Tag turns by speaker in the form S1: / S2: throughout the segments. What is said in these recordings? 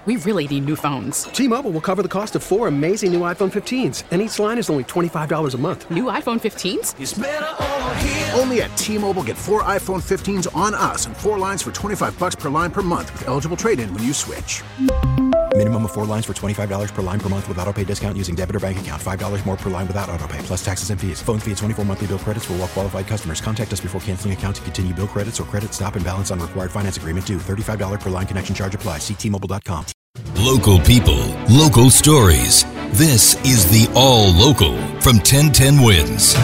S1: We really need new phones.
S2: T-Mobile will cover the cost of 4 amazing new iPhone 15s, and each line is only $25 a month.
S1: New iPhone 15s?
S3: It's better over here.
S4: Only at T-Mobile, get 4 iPhone 15s on us and 4 lines for $25 per line per month with eligible trade-in when you switch.
S5: Minimum of 4 lines for $25 per line per month with autopay discount using debit or bank account. $5 more per line without autopay, plus taxes and fees. Phone fee at 24 monthly bill credits for well-qualified customers. Contact us before canceling account to continue bill credits or credit stop and balance on required finance agreement due. $35 per line connection charge applies. See T-Mobile.com.
S6: Local people, local stories. This is the All Local from 1010 Wins.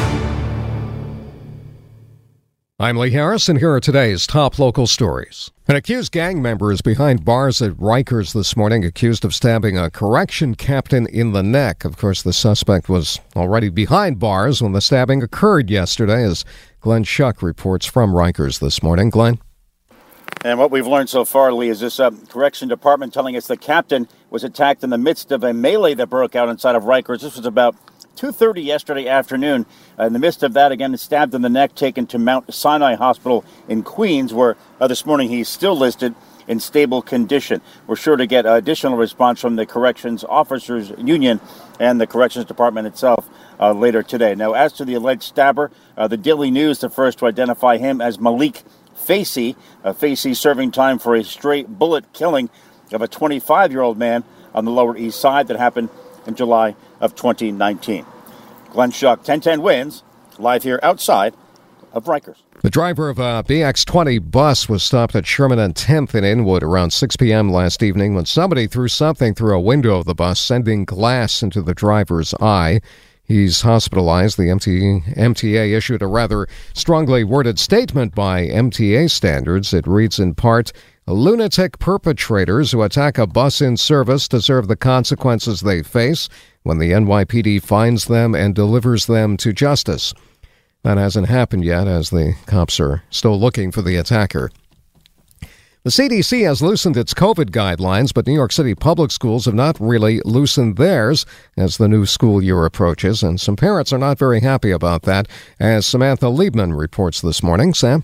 S7: I'm Lee Harris, and here are today's top local stories. An accused gang member is behind bars at Rikers this morning, accused of stabbing a correction captain in the neck. Of course, the suspect was already behind bars when the stabbing occurred yesterday, as Glenn Schuck reports from Rikers this morning. Glenn?
S8: And what we've learned so far, Lee, is this correction department telling us the captain was attacked in the midst of a melee that broke out inside of Rikers. This was about 2:30 yesterday afternoon. In the midst of that, again, stabbed in the neck, taken to Mount Sinai Hospital in Queens, where this morning he's still listed in stable condition. We're sure to get additional response from the Corrections Officers Union and the Corrections Department itself later today. Now, as to the alleged stabber, the Daily News, the first to identify him as Malik Facey. Facey serving time for a stray bullet killing of a 25-year-old man on the Lower East Side that happened in July of 2019. Glenn Schuck, 1010 Wins, live here outside of Rikers.
S7: The driver of a BX20 bus was stopped at Sherman and 10th in Inwood around 6 p.m. last evening when somebody threw something through a window of the bus, sending glass into the driver's eye. He's hospitalized. The MTA issued a rather strongly worded statement by MTA standards. It reads in part, "Lunatic perpetrators who attack a bus in service deserve the consequences they face when the NYPD finds them and delivers them to justice." That hasn't happened yet, as the cops are still looking for the attacker. The CDC has loosened its COVID guidelines, but New York City public schools have not really loosened theirs as the new school year approaches, and some parents are not very happy about that, as Samantha Liebman reports this morning. Sam?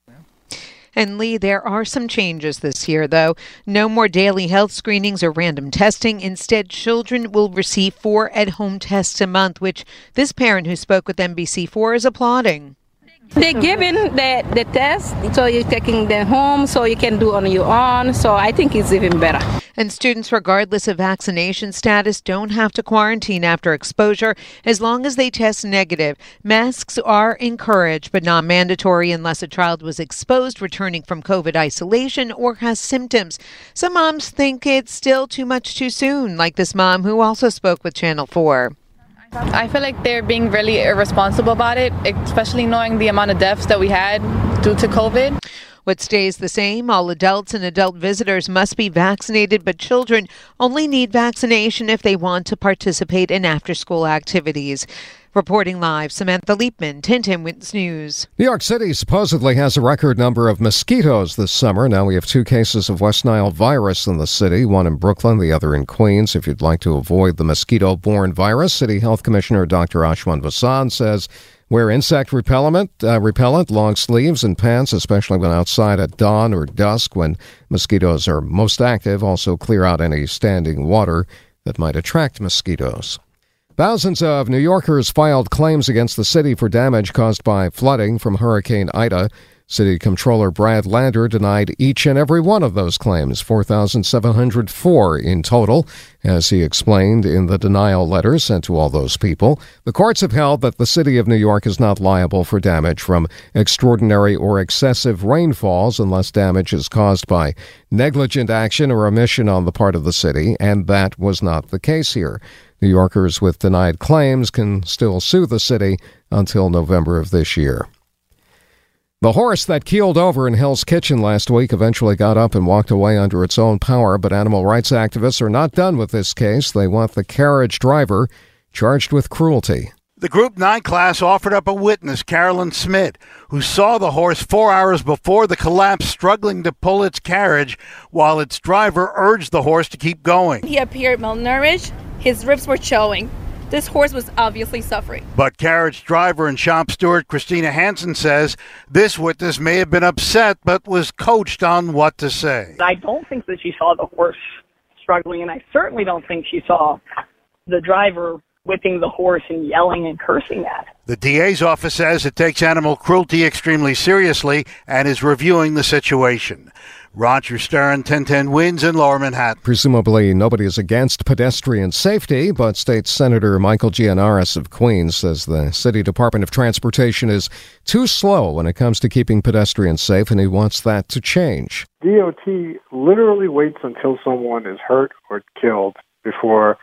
S9: And Lee, there are some changes this year, though. No more daily health screenings or random testing. Instead, children will receive 4 at-home tests a month, which this parent who spoke with NBC4 is applauding.
S10: They're giving the test, so you're taking them home, so you can do on your own. So I think it's even better.
S9: And students, regardless of vaccination status, don't have to quarantine after exposure as long as they test negative. Masks are encouraged, but not mandatory unless a child was exposed returning from COVID isolation or has symptoms. Some moms think it's still too much too soon, like this mom who also spoke with Channel 4.
S11: I feel like they're being really irresponsible about it, especially knowing the amount of deaths that we had due to COVID.
S9: What stays the same, all adults and adult visitors must be vaccinated, but children only need vaccination if they want to participate in after-school activities. Reporting live, Samantha Liebman, 1010 Wins News.
S7: New York City supposedly has a record number of mosquitoes this summer. Now we have 2 cases of West Nile virus in the city, one in Brooklyn, the other in Queens. If you'd like to avoid the mosquito-borne virus, City Health Commissioner Dr. Ashwin Vasan says wear insect repellent, long sleeves and pants, especially when outside at dawn or dusk when mosquitoes are most active. Also clear out any standing water that might attract mosquitoes. Thousands of New Yorkers filed claims against the city for damage caused by flooding from Hurricane Ida. City Comptroller Brad Lander denied each and every one of those claims, 4,704 in total, as he explained in the denial letter sent to all those people. The courts have held that the city of New York is not liable for damage from extraordinary or excessive rainfalls unless damage is caused by negligent action or omission on the part of the city, and that was not the case here. New Yorkers with denied claims can still sue the city until November of this year. The horse that keeled over in Hell's Kitchen last week eventually got up and walked away under its own power, but animal rights activists are not done with this case. They want the carriage driver charged with cruelty.
S12: The Group 9 class offered up a witness, Carolyn Smith, who saw the horse 4 hours before the collapse struggling to pull its carriage while its driver urged the horse to keep going.
S13: He appeared malnourished. His ribs were showing. This horse was obviously suffering.
S12: But carriage driver and shop steward Christina Hansen says this witness may have been upset but was coached on what to say.
S14: I don't think that she saw the horse
S3: struggling, and I certainly don't think she saw the driver whipping the horse and yelling and cursing at him.
S12: The DA's office says it takes animal cruelty extremely seriously and is reviewing the situation. Roger Stern, 1010 Wins in Lower Manhattan.
S7: Presumably nobody is against pedestrian safety, but State Senator Michael Gianaris of Queens says the City Department of Transportation is too slow when it comes to keeping pedestrians safe, and he wants that to change.
S14: DOT literally waits until someone is hurt or killed before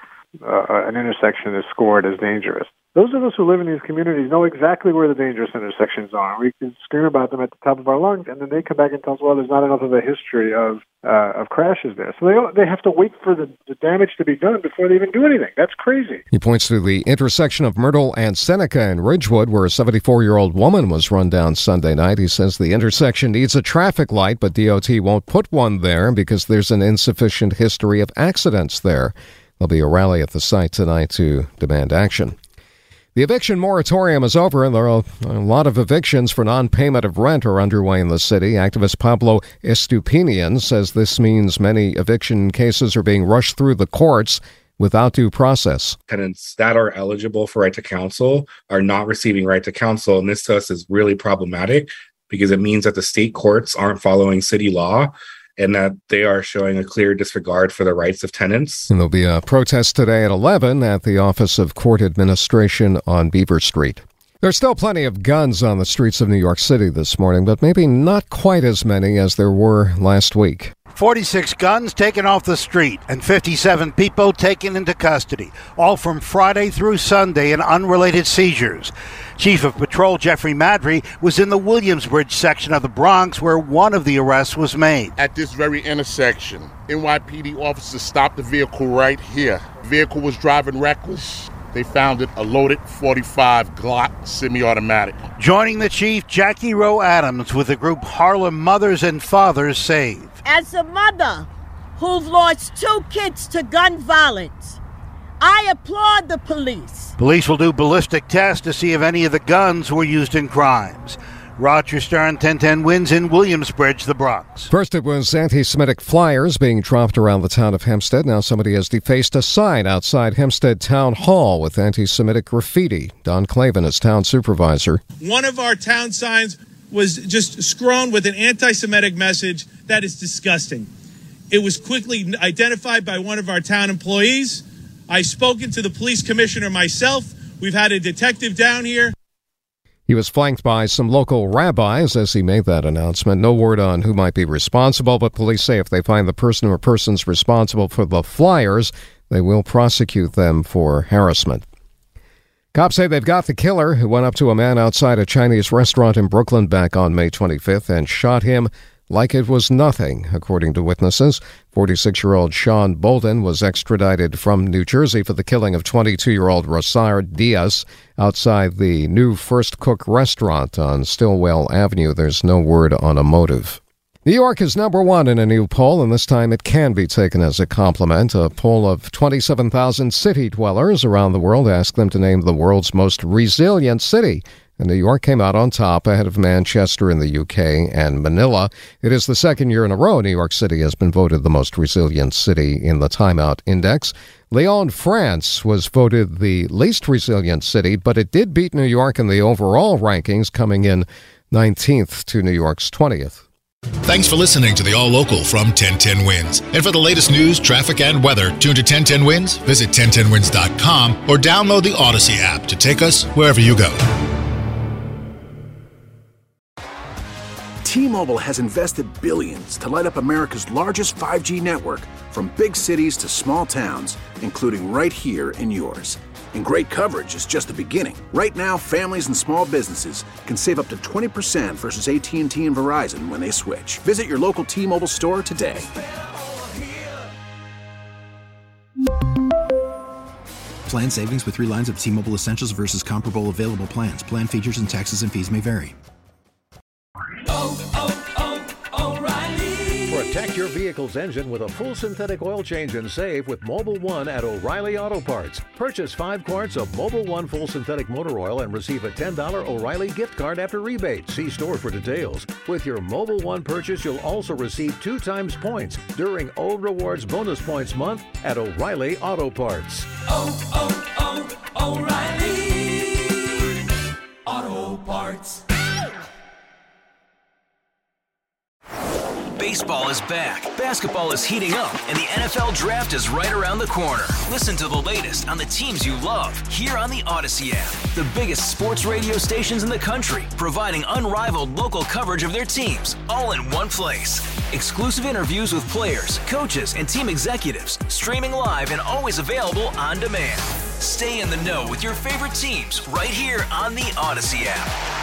S14: an intersection is scored as dangerous. Those of us who live in these communities know exactly where the dangerous intersections are. We can scream about them at the top of our lungs, and then they come back and tell us, well, there's not enough of a history of crashes there. So they have to wait for the damage to be done before they even do anything. That's crazy.
S7: He points to the intersection of Myrtle and Seneca in Ridgewood, where a 74-year-old woman was run down Sunday night. He says the intersection needs a traffic light, but DOT won't put one there because there's an insufficient history of accidents there. There'll be a rally at the site tonight to demand action. The eviction moratorium is over, and there are a lot of evictions for non-payment of rent are underway in the city. Activist Pablo Estupinian says this means many eviction cases are being rushed through the courts without due process.
S15: Tenants that are eligible for right to counsel are not receiving right to counsel, and this to us is really problematic because it means that the state courts aren't following city law and that they are showing a clear disregard for the rights of tenants.
S7: And there'll be a protest today at 11 at the Office of Court Administration on Beaver Street. There's still plenty of guns on the streets of New York City this morning, but maybe not quite as many as there were last week.
S12: 46 guns taken off the street and 57 people taken into custody, all from Friday through Sunday in unrelated seizures. Chief of Patrol Jeffrey Madry was in the Williamsbridge section of the Bronx where one of the arrests was made.
S16: At this very intersection, NYPD officers stopped the vehicle right here. The vehicle was driving reckless. They found it a loaded .45 Glock semi-automatic.
S12: Joining the chief, Jackie Rowe Adams with the group Harlem Mothers and Fathers Save.
S17: As a mother who've lost 2 kids to gun violence, I applaud the police.
S12: Police will do ballistic tests to see if any of the guns were used in crimes. Roger Stern, 1010 Wins in Williamsbridge, the Bronx.
S7: First it was anti-Semitic flyers being dropped around the town of Hempstead. Now somebody has defaced a sign outside Hempstead Town Hall with anti-Semitic graffiti. Don Clavin is town supervisor.
S18: One of our town signs was just scrolled with an anti-Semitic message that is disgusting. It was quickly identified by one of our town employees. I've spoken to the police commissioner myself. We've had a detective down here.
S7: He was flanked by some local rabbis as he made that announcement. No word on who might be responsible, but police say if they find the person or persons responsible for the flyers, they will prosecute them for harassment. Cops say they've got the killer who went up to a man outside a Chinese restaurant in Brooklyn back on May 25th and shot him like it was nothing, according to witnesses. 46-year-old Sean Bolden was extradited from New Jersey for the killing of 22-year-old Rosard Diaz outside the new First Cook restaurant on Stillwell Avenue. There's no word on a motive. New York is number one in a new poll, and this time it can be taken as a compliment. A poll of 27,000 city dwellers around the world asked them to name the world's most resilient city. And New York came out on top ahead of Manchester in the UK and Manila. It is the second year in a row New York City has been voted the most resilient city in the Time Out Index. Lyon, France was voted the least resilient city, but it did beat New York in the overall rankings, coming in 19th to New York's 20th.
S19: Thanks for listening to the All Local from 1010 Wins. And for the latest news, traffic, and weather, tune to 1010 Wins, visit 1010wins.com, or download the Odyssey app to take us wherever you go.
S4: T-Mobile has invested billions to light up America's largest 5G network, from big cities to small towns, including right here in yours. And great coverage is just the beginning. Right now, families and small businesses can save up to 20% versus AT&T and Verizon when they switch. Visit your local T-Mobile store today.
S5: Plan savings with 3 lines of T-Mobile Essentials versus comparable available plans. Plan features and taxes and fees may vary.
S4: Protect your vehicle
S20: vehicle's engine with a full synthetic oil change and save with Mobil 1 at O'Reilly Auto Parts. Purchase 5 quarts of Mobil 1 full synthetic motor oil and receive a $10 O'Reilly gift card after rebate. See store for details. With your Mobil 1 purchase, you'll also receive 2 times points during Old Rewards Bonus Points Month at O'Reilly Auto Parts.
S21: O'Reilly Auto Parts.
S22: Baseball is back, basketball is heating up, and the NFL Draft is right around the corner. Listen to the latest on the teams you love here on the Odyssey app. The biggest sports radio stations in the country, providing unrivaled local coverage of their teams, all in one place. Exclusive interviews with players, coaches, and team executives, streaming live and always available on demand. Stay in the know with your favorite teams right here on the Odyssey app.